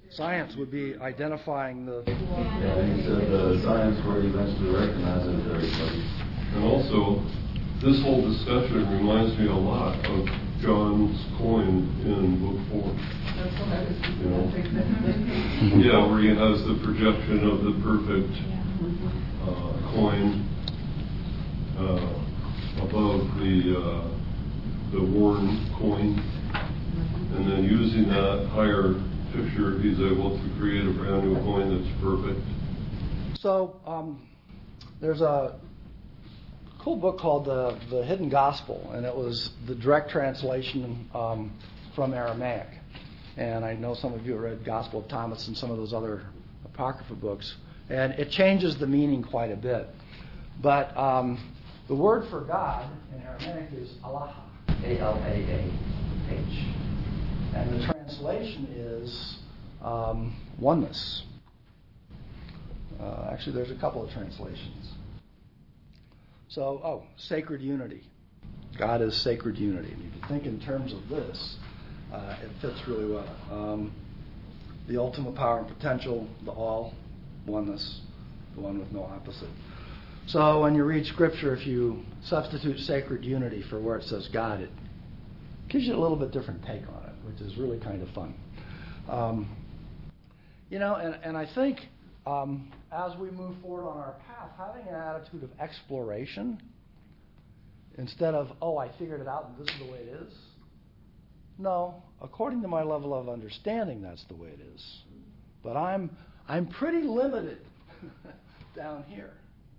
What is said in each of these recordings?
Science would be identifying the... Yeah, he said science would eventually recognize it as everybody. And also, this whole discussion reminds me a lot of John's coin in Book 4. That's what I was You know? Yeah, where he has the projection of the perfect coin above the worn coin. And then using that higher picture, he's able to create a brand new coin that's perfect. So there's a cool book called The Hidden Gospel, and it was the direct translation from Aramaic. And I know some of you have read Gospel of Thomas and some of those other Apocrypha books. And it changes the meaning quite a bit. But the word for God in Aramaic is Allah, A-L-A-A-H. And the translation is oneness. Actually, there's a couple of translations. So, sacred unity. God is sacred unity. And if you think in terms of this, it fits really well. The ultimate power and potential, the all, oneness, the one with no opposite. So when you read Scripture, if you substitute sacred unity for where it says God, it gives you a little bit different take on it, which is really kind of fun. And I think as we move forward on our path, having an attitude of exploration instead of, I figured it out and this is the way it is. No, according to my level of understanding, that's the way it is. But I'm pretty limited down here.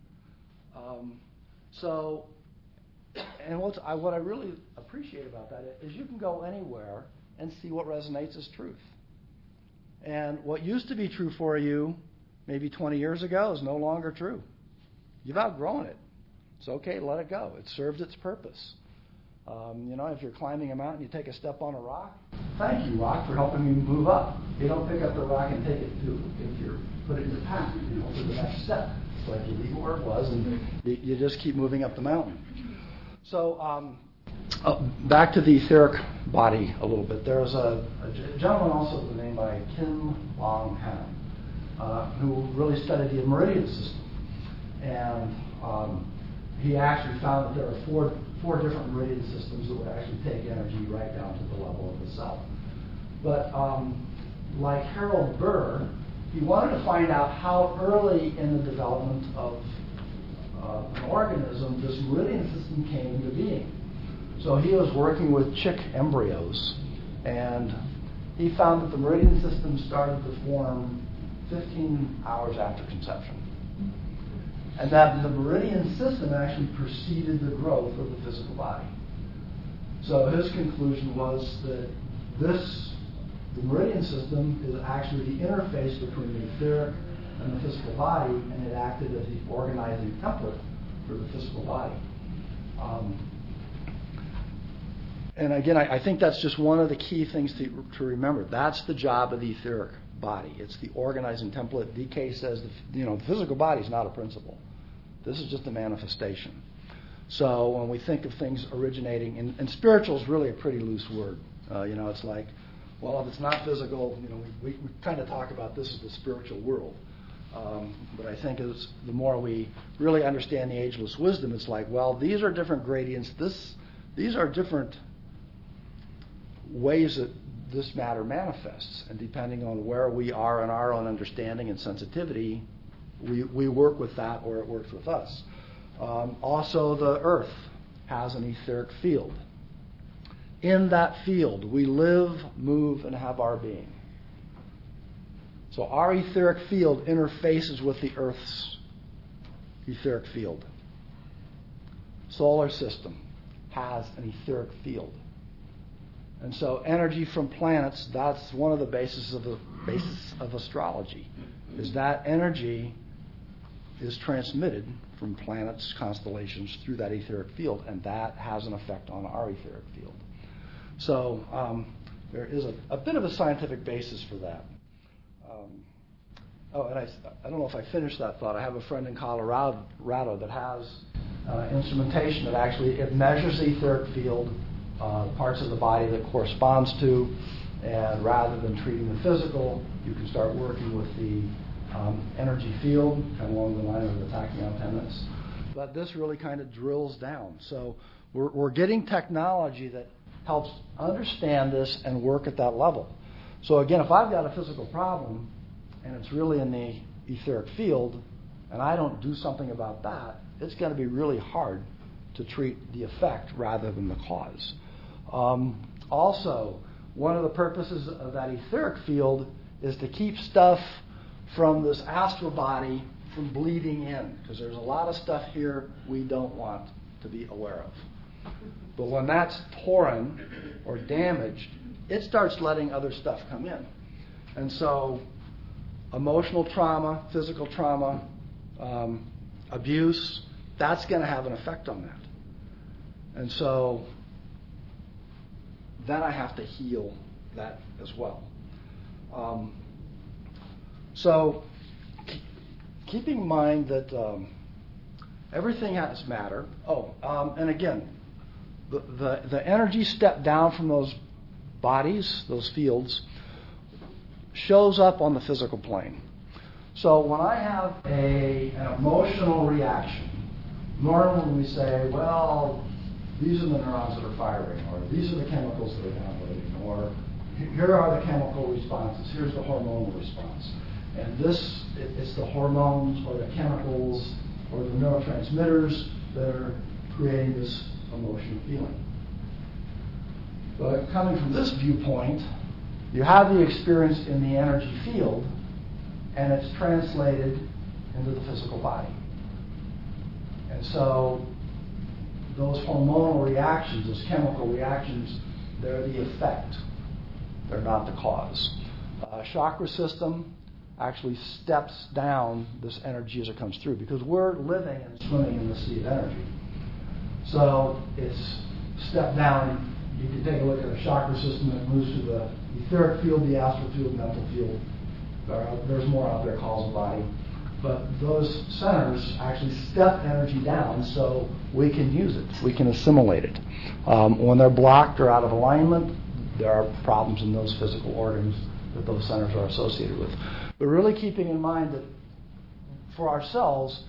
What I really appreciate about that is you can go anywhere and see what resonates as truth. And what used to be true for you maybe 20 years ago is no longer true. You've outgrown it. It's okay, let it go. It served its purpose. If you're climbing a mountain, you take a step on a rock. Thank you, rock, for helping me move up. You don't pick up the rock and take it put it in your path, to the next step. It's like you leave it where it was and you just keep moving up the mountain. So back to the etheric body a little bit. There's a gentleman also named by Kim Long Han, who really studied the meridian system. And he actually found that there are four different meridian systems that would actually take energy right down to the level of the cell. But like Harold Burr, he wanted to find out how early in the development of an organism this meridian system came into being. So he was working with chick embryos, and he found that the meridian system started to form 15 hours after conception. And that the meridian system actually preceded the growth of the physical body. So his conclusion was that the meridian system is actually the interface between the etheric and the physical body, and it acted as the organizing template for the physical body. And again, I think that's just one of the key things to remember. That's the job of the etheric body. It's the organizing template. DK says the physical body is not a principle. This is just a manifestation. So when we think of things originating, and spiritual is really a pretty loose word. It's like, well, if it's not physical, we kind of talk about this as the spiritual world. But I think the more we really understand the ageless wisdom, it's like, well, these are different gradients. These are different ways that this matter manifests. And depending on where we are in our own understanding and sensitivity, we work with that or it works with us. Also, the earth has an etheric field. In that field, we live, move, and have our being. So our etheric field interfaces with the Earth's etheric field. Solar system has an etheric field. And so energy from planets, that's one of the bases of astrology, is that energy is transmitted from planets, constellations, through that etheric field, and that has an effect on our etheric field. So there is a bit of a scientific basis for that. And I don't know if I finished that thought. I have a friend in Colorado that has instrumentation that actually it measures the etheric field, parts of the body that corresponds to, And rather than treating the physical, you can start working with the energy field, kind of along the line of the tachyon tendons. But this really kind of drills down. So we're getting technology that helps understand this and work at that level. So again, if I've got a physical problem and it's really in the etheric field, and I don't do something about that, it's going to be really hard to treat the effect rather than the cause. Also, one of the purposes of that etheric field is to keep stuff from this astral body from bleeding in, because there's a lot of stuff here we don't want to be aware of. But when that's torn or damaged, it starts letting other stuff come in. And so emotional trauma, physical trauma, abuse, that's going to have an effect on that. And so then I have to heal that as well. So keeping in mind that everything has matter. And again, the energy step down from those bodies, those fields, shows up on the physical plane. So when I have an emotional reaction, normally we say, well, these are the neurons that are firing, or these are the chemicals that are downloading, or here are the chemical responses, here's the hormonal response. And this, it's the hormones or the chemicals or the neurotransmitters that are creating this emotional feeling. But coming from this viewpoint, you have the experience in the energy field, and it's translated into the physical body. And so those hormonal reactions, those chemical reactions, they're the effect. They're not the cause. Chakra system actually steps down this energy as it comes through, because we're living and swimming in the sea of energy. So it's stepped down. You can take a look at a chakra system that moves through the etheric field, the astral field, mental field. There's more out there, causal body. But those centers actually step energy down so we can use it. We can assimilate it. When they're blocked or out of alignment, there are problems in those physical organs that those centers are associated with. But really keeping in mind that for ourselves,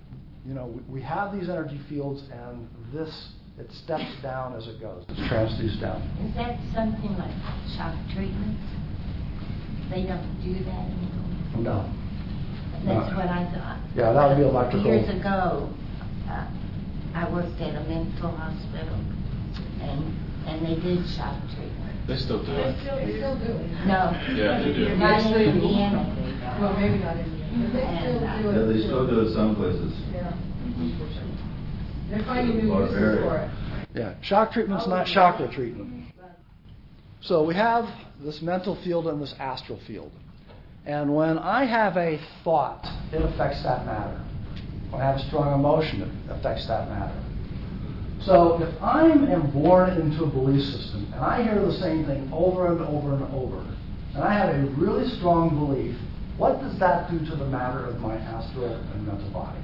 we have these energy fields, and it steps down as it goes. It's transduced down. Is that something like shock treatments? They don't do that anymore? No. That's what I thought. Yeah, that would be electrical. Years ago, I worked at a mental hospital, and they did shock treatment. They still do it. They still do it. No. Yeah, they do. Not in Indiana. Well, maybe not in Indiana. They still do it. Yeah, they still do it some places. Yeah. They're finding new uses for it. Yeah, shock treatment's not chakra treatment. So we have this mental field and this astral field. And when I have a thought, it affects that matter. When I have a strong emotion, it affects that matter. So if I am born into a belief system, and I hear the same thing over and over and over, and I have a really strong belief, what does that do to the matter of my astral and mental body?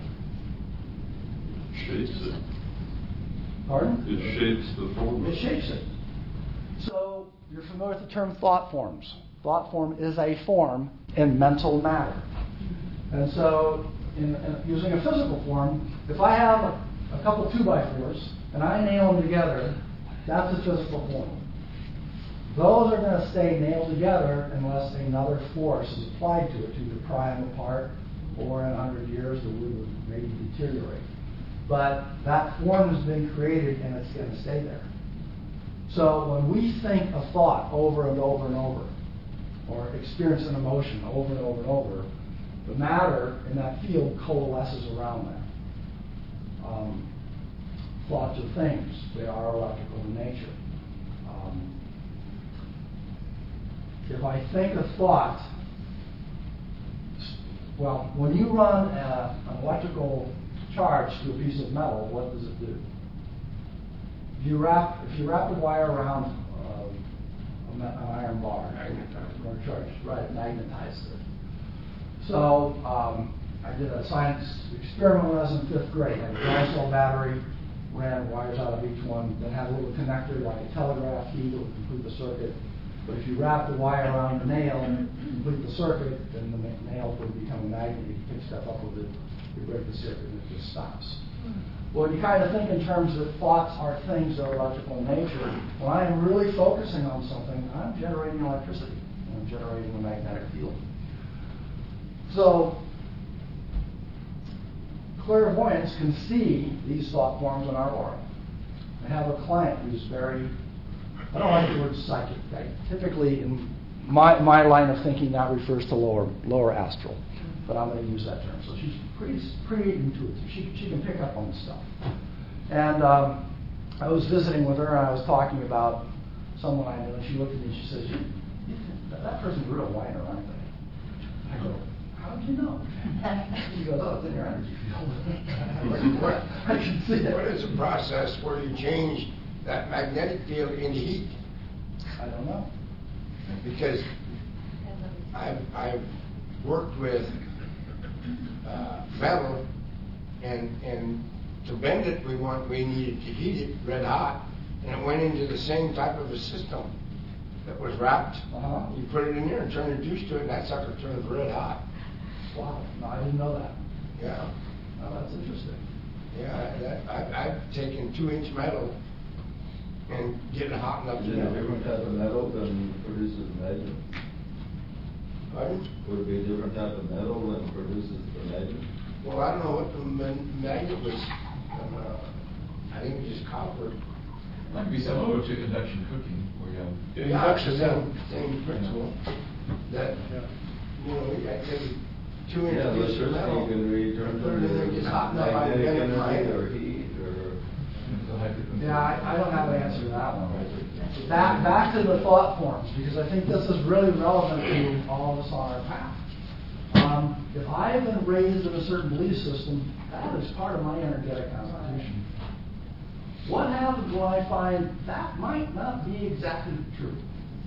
Shapes it. Pardon? It shapes the form. It shapes it. So you're familiar with the term thought forms. Thought form is a form in mental matter. And so in using a physical form, if I have a couple 2x4s and I nail them together, that's a physical form. Those are going to stay nailed together unless another force is applied to it to either pry them apart, or in 100 years the wood would maybe deteriorate. But that form has been created and it's going to stay there. So when we think a thought over and over and over, or experience an emotion over and over and over, the matter in that field coalesces around that. Thoughts are things. They are electrical in nature. If I think a thought, well, when you run an electrical charge to a piece of metal, what does it do? If you wrap a wire around an iron bar, charge, right, magnetizes it. So I did a science experiment when I was in 5th grade. I had a dry cell battery, ran wires out of each one, then had a little connector like a telegraph key that would complete the circuit. But if you wrap the wire around the nail and complete the circuit, then the nail would become a magnet. You can pick stuff up with it, you break the circuit, and it just stops. Well, you kind of think in terms of thoughts are things that are electrical in nature. When I am really focusing on something, I'm generating electricity, and I'm generating a magnetic field. So, clairvoyants can see these thought forms in our aura. I have a client who's very, I don't like the word psychic. Typically, in my line of thinking, that refers to lower astral. But I'm going to use that term. So she's pretty intuitive. She can pick up on the stuff. And I was visiting with her, and I was talking about someone I knew, and she looked at me and she says, that person's a real whiner, aren't they? I go, how did you know? She goes, oh, it's in your energy field. I'm like, what? I can see it. What is the process where you change that magnetic field into heat? I don't know. Because I've worked with metal, and to bend it, we needed to heat it red hot, and it went into the same type of a system that was wrapped. Uh-huh. You put it in there and turn the juice to it, and that sucker turns red hot. Wow, no, I didn't know that. Yeah. Oh, that's interesting. Yeah, I've taken 2-inch metal and get it hot enough to Is it a melt. different type of metal than produces magnet? Pardon? Would it be a different type of metal than produces the magnet? Well, I don't know what the magnet was. I think it was just copper. Might be similar to induction cooking, where you have. Yeah, it's the same principle. That, you know, I take 2-inch Yeah, piece of electricity metal, can be turned put it in there, into gets hot enough, I can magnetic bend it my energy or hand. heat or. Yeah, I don't have an answer to that one. Back to the thought forms, because I think this is really relevant to all of us on our path. If I have been raised in a certain belief system, that is part of my energetic constitution. What happens when I find that might not be exactly true?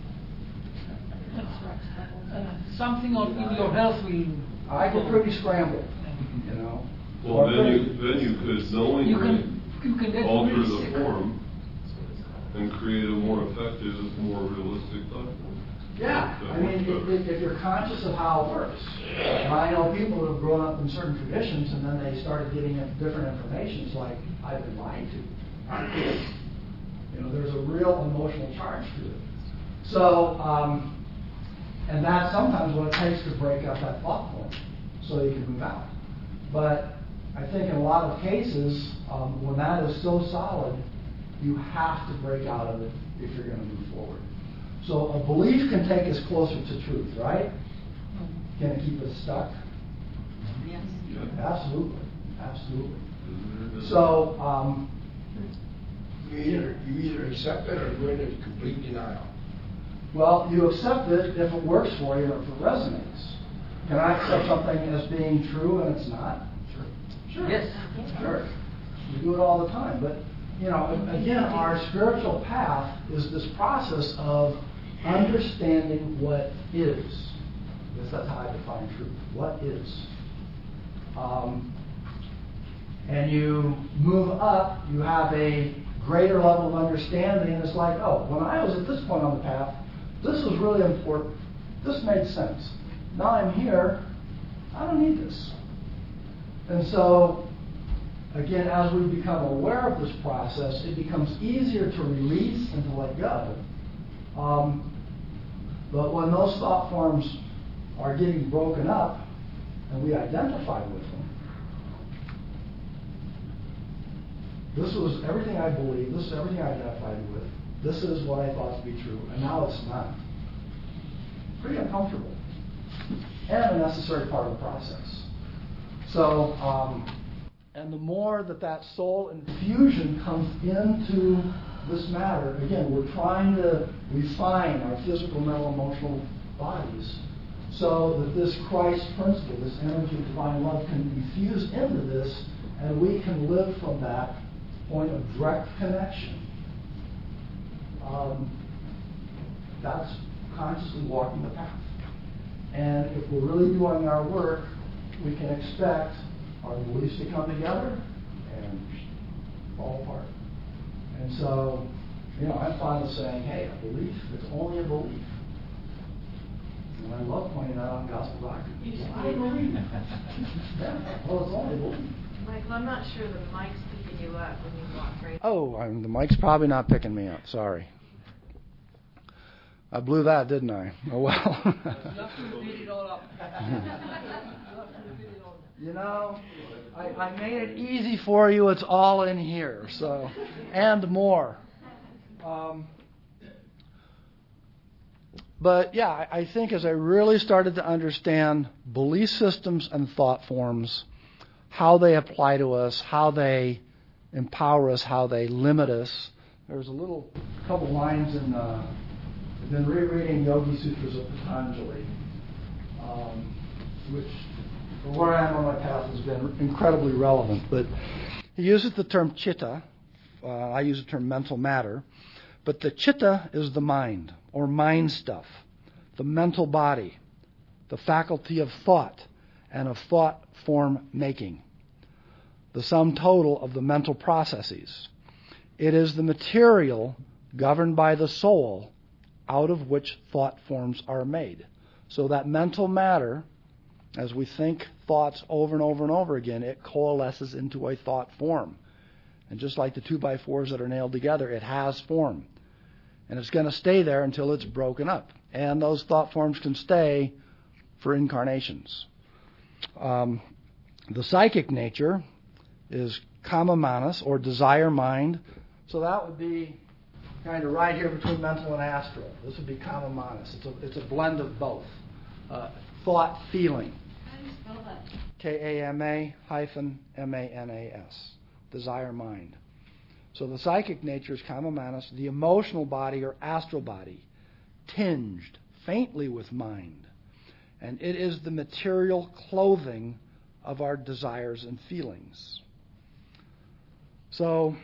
Something in your health will. I get pretty scrambled, you know. Well, then you could knowingly You can get alter really the sick. form and create a more effective, more realistic thought form. Yeah, I mean, if you're conscious of how it works. And I know people who have grown up in certain traditions and then they started getting different information. It's like, I've been lied to. You know, there's a real emotional charge to it. So, and that's sometimes what it takes to break up that thought form so you can move out. But I think in a lot of cases, when that is so solid, you have to break out of it if you're going to move forward. So a belief can take us closer to truth, right? Can it keep us stuck? Yes. Absolutely, absolutely. So You either accept it or go into complete denial. well, you accept it if it works for you or if it resonates. Can I accept something as being true and it's not? Sure. Yes. Sure. We do it all the time. But, you know, again, our spiritual path is this process of understanding what is. I guess that's how I define truth. What is. And you move up, you have a greater level of understanding, and it's like, oh, when I was at this point on the path, this was really important. This made sense. Now I'm here, I don't need this. And so, again, as we become aware of this process, it becomes easier to release and to let go. But when those thought forms are getting broken up and we identify with them, this was everything I believed, this is everything I identified with, this is what I thought to be true, and now it's not. Pretty uncomfortable. And a necessary part of the process. So, and the more that soul infusion comes into this matter, again, we're trying to refine our physical, mental, emotional bodies so that this Christ principle, this energy of divine love can infuse into this and we can live from that point of direct connection. That's consciously walking the path. And if we're really doing our work, we can expect our beliefs to come together and fall apart. And so I'm fond of saying, hey, a belief is only a belief. And I love pointing that out in gospel doctrine. You just I believe. believe. Yeah, well, it's only a belief. Michael, I'm not sure the mic's picking you up when you walk right. Oh, the mic's probably not picking me up. Sorry. I blew that, didn't I? Oh, well. I made it easy for you. It's all in here. So, and more. But yeah, I think as I really started to understand belief systems and thought forms, how they apply to us, how they empower us, how they limit us. There's a couple lines in. I've been rereading Yogi Sutras of Patanjali, which, for where I am on my path, has been incredibly relevant. But he uses the term chitta. I use the term mental matter. But the chitta is the mind, or mind stuff, the mental body, the faculty of thought, and of thought form making, the sum total of the mental processes. It is the material governed by the soul out of which thought forms are made. So that mental matter, as we think thoughts over and over and over again, it coalesces into a thought form. And just like the 2x4s that are nailed together, it has form. And it's going to stay there until it's broken up. And those thought forms can stay for incarnations. The psychic nature is kama manas, or desire mind. So that would be kind of right here between mental and astral. This would be kama manas. It's a blend of both. Thought, feeling. How do you spell that? Kama-manas. Desire mind. So the psychic nature is kama manas, the emotional body or astral body, tinged faintly with mind. And it is the material clothing of our desires and feelings. So,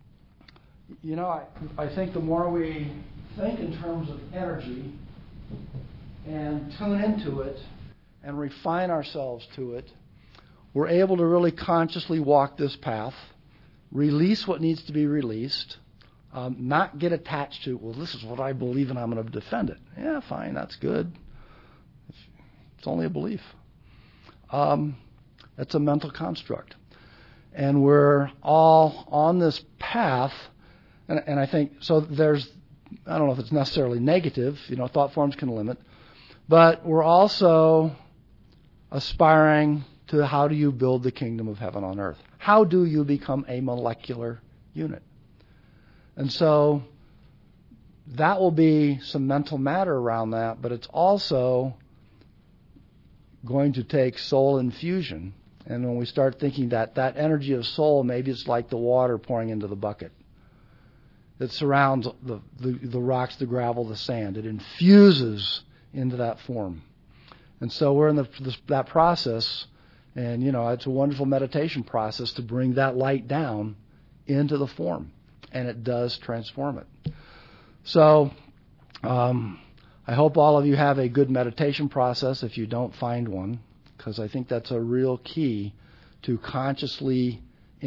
I think the more we think in terms of energy and tune into it and refine ourselves to it, we're able to really consciously walk this path, release what needs to be released, not get attached to, well, this is what I believe and I'm going to defend it. Yeah, fine, that's good. It's only a belief. It's a mental construct. And we're all on this path. And I think, so there's, I don't know if it's necessarily negative, thought forms can limit, but we're also aspiring to how do you build the kingdom of heaven on earth? How do you become a molecular unit? And so that will be some mental matter around that, but it's also going to take soul infusion. And when we start thinking that energy of soul, maybe it's like the water pouring into the bucket. It surrounds the rocks, the gravel, the sand. It infuses into that form. And so we're in that process, and it's a wonderful meditation process to bring that light down into the form, and it does transform it. So I hope all of you have a good meditation process if you don't find one, because I think that's a real key to consciously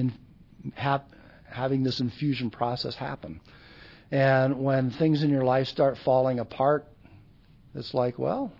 having this infusion process happen. And when things in your life start falling apart, it's like, well,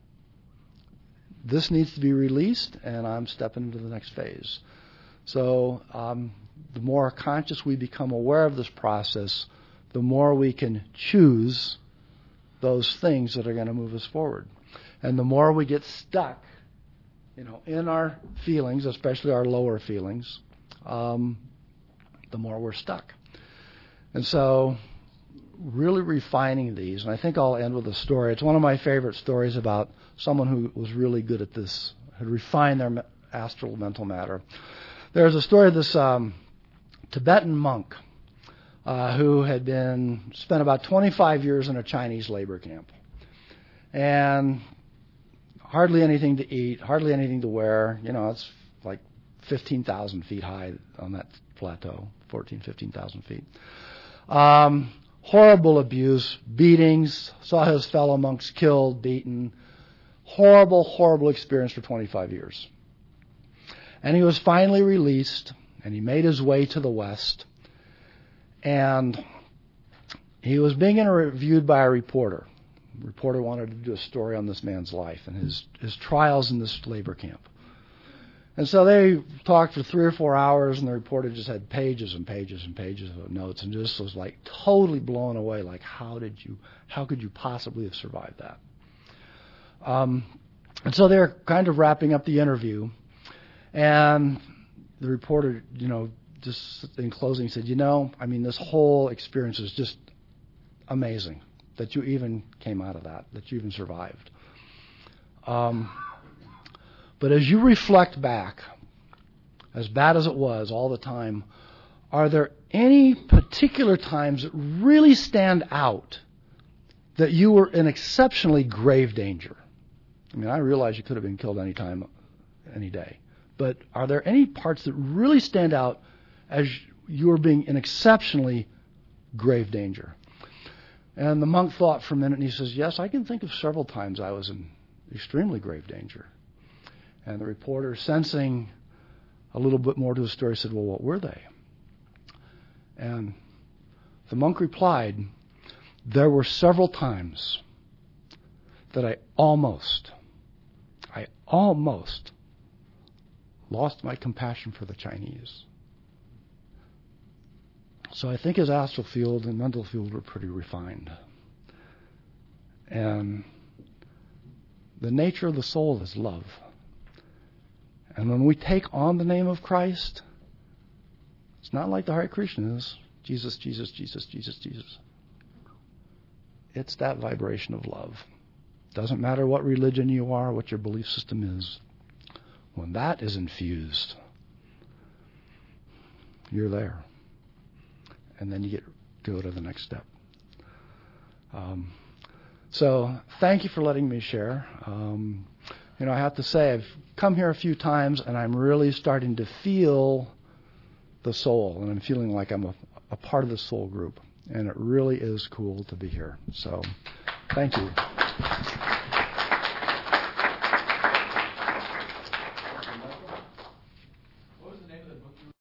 this needs to be released, and I'm stepping into the next phase. So the more conscious we become aware of this process, the more we can choose those things that are going to move us forward. And the more we get stuck, in our feelings, especially our lower feelings, the more we're stuck. And so really refining these, and I think I'll end with a story. It's one of my favorite stories about someone who was really good at this, had refined their astral mental matter. There's a story of this Tibetan monk who had spent about 25 years in a Chinese labor camp. And hardly anything to eat, hardly anything to wear. It's like 15,000 feet high on that plateau, 15,000 feet. Horrible abuse, beatings, saw his fellow monks killed, beaten. Horrible, horrible experience for 25 years. And he was finally released, and he made his way to the West. And he was being interviewed by a reporter. The reporter wanted to do a story on this man's life and his trials in this labor camp. And so they talked for 3 or 4 hours, and the reporter just had pages and pages and pages of notes, and just was like totally blown away. Like, how could you possibly have survived that? And so they're kind of wrapping up the interview, and the reporter, just in closing said, this whole experience is just amazing that you even came out of that you even survived. But as you reflect back, as bad as it was all the time, are there any particular times that really stand out that you were in exceptionally grave danger? I realize you could have been killed any time, any day. But are there any parts that really stand out as you were being in exceptionally grave danger? And the monk thought for a minute, and he says, yes, I can think of several times I was in extremely grave danger. And the reporter, sensing a little bit more to the story, said, well, what were they? And the monk replied, there were several times that I almost lost my compassion for the Chinese. So I think his astral field and mental field were pretty refined. And the nature of the soul is love. And when we take on the name of Christ, it's not like the Hare Krishnas, Jesus, Jesus, Jesus, Jesus, Jesus. It's that vibration of love. Doesn't matter what religion you are, what your belief system is. When that is infused, you're there. And then you go to the next step. So thank you for letting me share. I have to say, I've come here a few times, and I'm really starting to feel the soul, and I'm feeling like I'm a part of the soul group, and it really is cool to be here. So thank you.